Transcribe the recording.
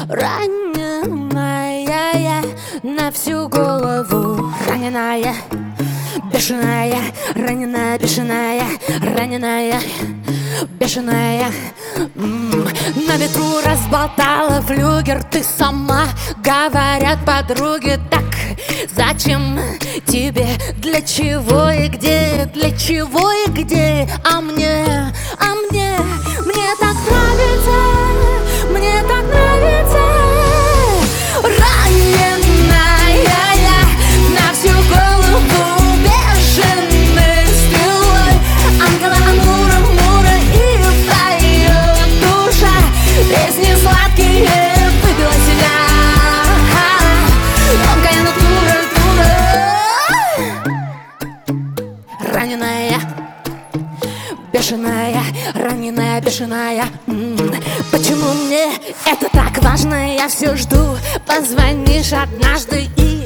раненая на всю голову, раненая, бешеная, раненая, бешеная, раненая, бешеная. На ветру разболтала флюгер, ты сама, говорят подруги. Так зачем тебе, для чего и где, для чего и где? А мне так нравится, мне так нравится. Раненая я на всю голову, бешеной стрелой, ангела Амура, Мура, и поет душа песни сладкие, выбила себя тонкая натура. Раненая, бешеная, раненая, бешеная. Почему мне это так важно? Я все жду, позвонишь однажды и